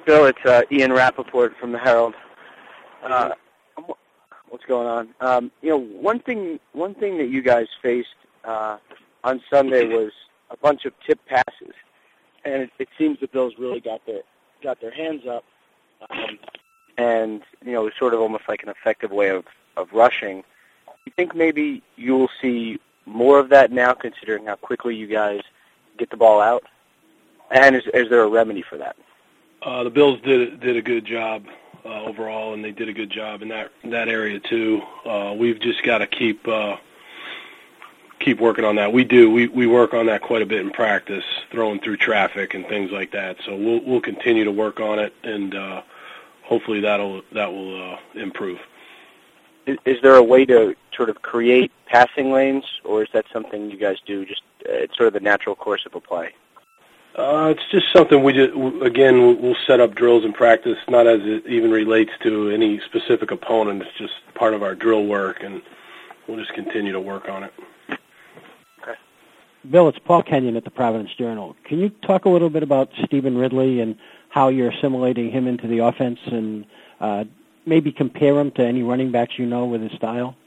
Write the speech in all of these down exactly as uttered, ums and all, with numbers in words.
Bill, it's uh, Ian Rappaport from the Herald. Uh, what's going on? Um, you know, one thing one thing that you guys faced uh, on Sunday was a bunch of tip passes, and it, it seems the Bills really got their got their hands up, um, and you know, it was sort of almost like an effective way of, of rushing. You think maybe you will see more of that now, considering how quickly you guys get the ball out? And is, is there a remedy for that? Uh, the Bills did did a good job uh, overall, and they did a good job in that in that area too. Uh, we've just got to keep uh, keep working on that. We do. We we work on that quite a bit in practice, throwing through traffic and things like that. So we'll we'll continue to work on it, and uh, hopefully that'll that will uh, improve. Is, is there a way to sort of create passing lanes, or is that something you guys do? Just uh, it's sort of the natural course of a play. Uh, it's just something we just, again, we'll set up drills in practice, not as it even relates to any specific opponent. It's just part of our drill work, and we'll just continue to work on it. Okay. Bill, it's Paul Kenyon at the Providence Journal. Can you talk a little bit about Stephen Ridley and how you're assimilating him into the offense, and uh, maybe compare him to any running backs you know with his style?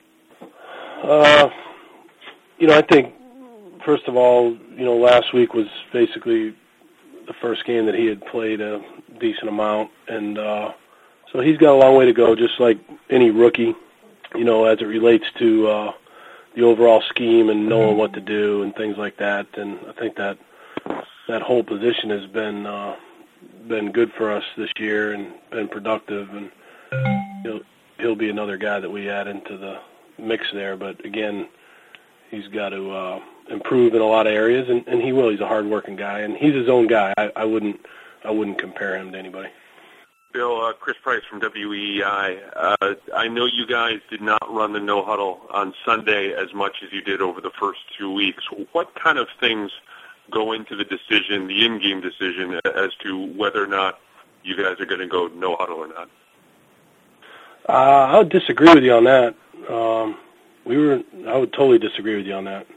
Uh, you know, I think, first of all, you know, last week was basically the first game that he had played a decent amount, and uh, so he's got a long way to go, just like any rookie, you know, as it relates to uh, the overall scheme and knowing what to do and things like that. And I think that that whole position has been uh, been good for us this year and been productive, and he'll, he'll be another guy that we add into the mix there. But again, he's got to uh, improve in a lot of areas, and, and he will. He's a hard-working guy, and he's his own guy. I, I wouldn't, I wouldn't compare him to anybody. Bill, uh, Chris Price from W E E I. Uh, I know you guys did not run the no huddle on Sunday as much as you did over the first two weeks. What kind of things go into the decision, the in-game decision, as to whether or not you guys are going to go no huddle or not? Uh, I would disagree with you on that. Um, we were, I would totally disagree with you on that.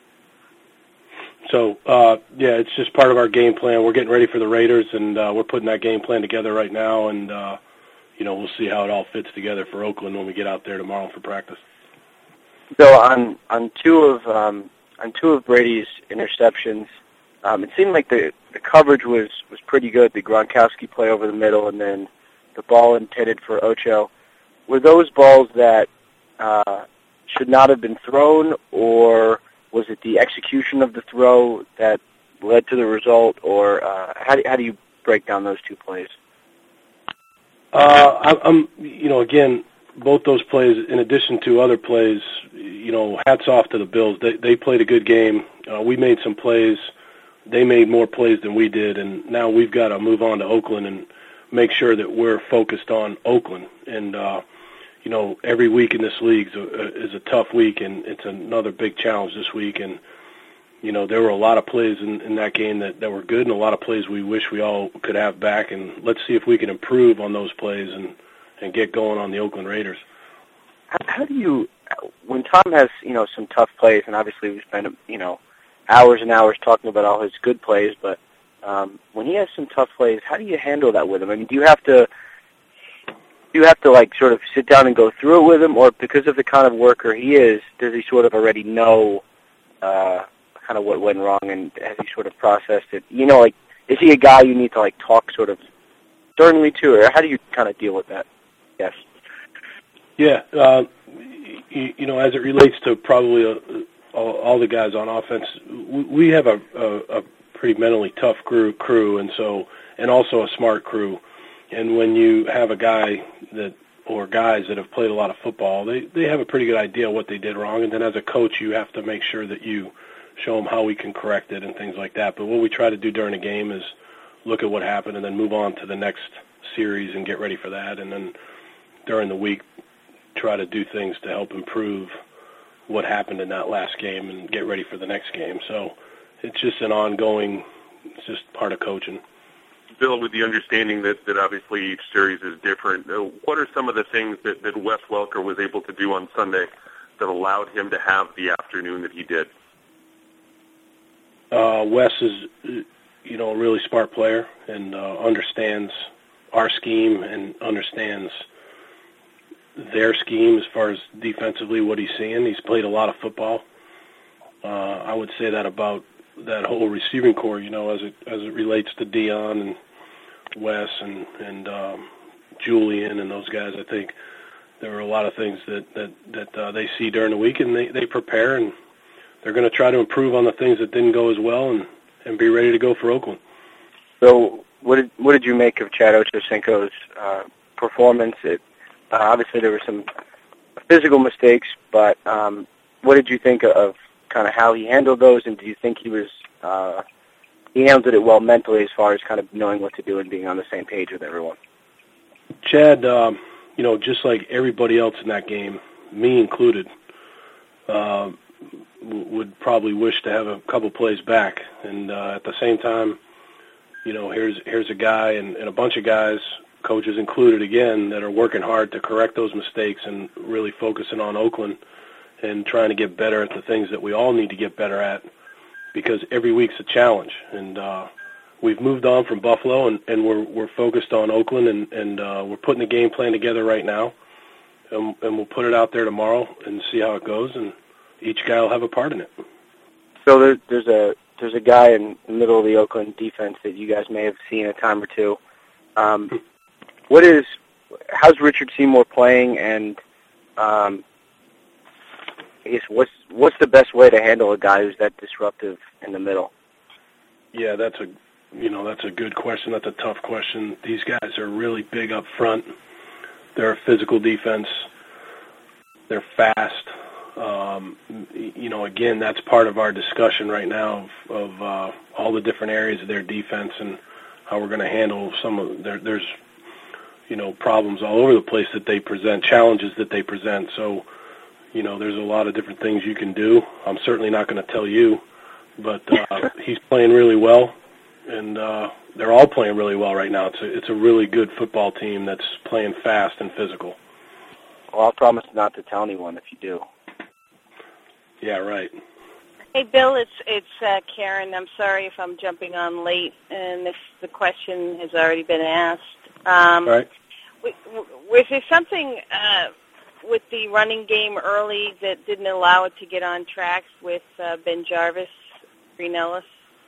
So, uh, yeah, it's just part of our game plan. We're getting ready for the Raiders, and uh, we're putting that game plan together right now, and, uh, you know, we'll see how it all fits together for Oakland when we get out there tomorrow for practice. So on on two of um, on two of Brady's interceptions, um, it seemed like the, the coverage was, was pretty good, the Gronkowski play over the middle and then the ball intended for Ocho. Were those balls that uh, should not have been thrown, or was it the execution of the throw that led to the result, or uh, how, do, how do you break down those two plays? Uh, I, I'm, you know, again, both those plays, in addition to other plays, you know, hats off to the Bills. They they played a good game. Uh, we made some plays. They made more plays than we did, and now we've got to move on to Oakland and make sure that we're focused on Oakland. And, uh, you know, every week in this league is a, is a tough week, and it's another big challenge this week. And, you know, there were a lot of plays in, in that game that, that were good, and a lot of plays we wish we all could have back. And let's see if we can improve on those plays and, and get going on the Oakland Raiders. How, how do you, when Tom has, you know, some tough plays, and obviously we spend, you know, hours and hours talking about all his good plays, but um, when he has some tough plays, how do you handle that with him? I mean, do you have to, do you have to like sort of sit down and go through it with him, or because of the kind of worker he is, does he sort of already know uh, kind of what went wrong, and has he sort of processed it? You know, like, is he a guy you need to like talk sort of sternly to, or how do you kind of deal with that? Yes. Yeah, uh, you, you know, as it relates to probably a, all, all the guys on offense, we have a, a, a pretty mentally tough crew, crew, and so, and also a smart crew. And when you have a guy that, or guys that have played a lot of football, they they have a pretty good idea what they did wrong. And then as a coach, you have to make sure that you show them how we can correct it and things like that. But what we try to do during a game is look at what happened and then move on to the next series and get ready for that. And then during the week, try to do things to help improve what happened in that last game and get ready for the next game. So it's just an ongoing, it's just part of coaching. Bill, with the understanding that, that obviously each series is different, uh, what are some of the things that, that Wes Welker was able to do on Sunday that allowed him to have the afternoon that he did? Uh, Wes is, you know, a really smart player and uh, understands our scheme and understands their scheme as far as defensively what he's seeing. He's played a lot of football. Uh, I would say that about that whole receiving core, you know, as it as it relates to Dion and Wes and and um, Julian and those guys. I think there are a lot of things that that that uh, they see during the week, and they they prepare, and they're going to try to improve on the things that didn't go as well, and and be ready to go for Oakland. So, what did what did you make of Chad Ochocinco's uh, performance? It, uh, obviously, there were some physical mistakes, but um, what did you think of kind of how he handled those, and do you think he was uh, he handled it well mentally as far as kind of knowing what to do and being on the same page with everyone? Chad, um, you know, just like everybody else in that game, me included, uh, w- would probably wish to have a couple plays back, and uh, at the same time, you know, here's here's a guy and, and a bunch of guys, coaches included again, that are working hard to correct those mistakes and really focusing on Oakland and trying to get better at the things that we all need to get better at, because every week's a challenge. And uh, we've moved on from Buffalo, and, and we're we're focused on Oakland, and, and uh, we're putting the game plan together right now, and, and we'll put it out there tomorrow and see how it goes, and each guy will have a part in it. So there, there's a there's a guy in the middle of the Oakland defense that you guys may have seen a time or two. Um, what is how's Richard Seymour playing, and um, I guess what's what's the best way to handle a guy who's that disruptive in the middle? Yeah, that's a you know that's a good question. That's a tough question. These guys are really big up front. They're a physical defense. They're fast. Um, you know, again, that's part of our discussion right now of, of uh, all the different areas of their defense and how we're going to handle some of their. There's you know problems all over the place that they present, challenges that they present. So. You know, there's a lot of different things you can do. I'm certainly not going to tell you, but uh, he's playing really well, and uh, they're all playing really well right now. It's a, it's a really good football team that's playing fast and physical. Well, I'll promise not to tell anyone if you do. Yeah, right. Hey, Bill, it's it's uh, Karen. I'm sorry if I'm jumping on late, and if the question has already been asked. Um, all right. w- w- was there something uh, with the running game early that didn't allow it to get on track with uh, Ben Jarvis, Green Ellis?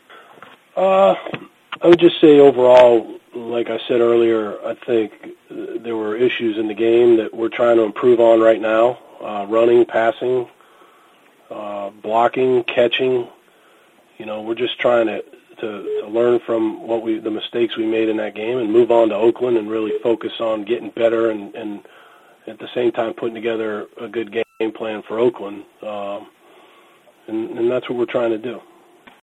Uh, I would just say overall, like I said earlier, I think there were issues in the game that we're trying to improve on right now, uh, running, passing, uh, blocking, catching. You know, we're just trying to, to, to learn from what we the mistakes we made in that game and move on to Oakland and really focus on getting better and, and at the same time putting together a good game plan for Oakland. Um, and, and that's what we're trying to do.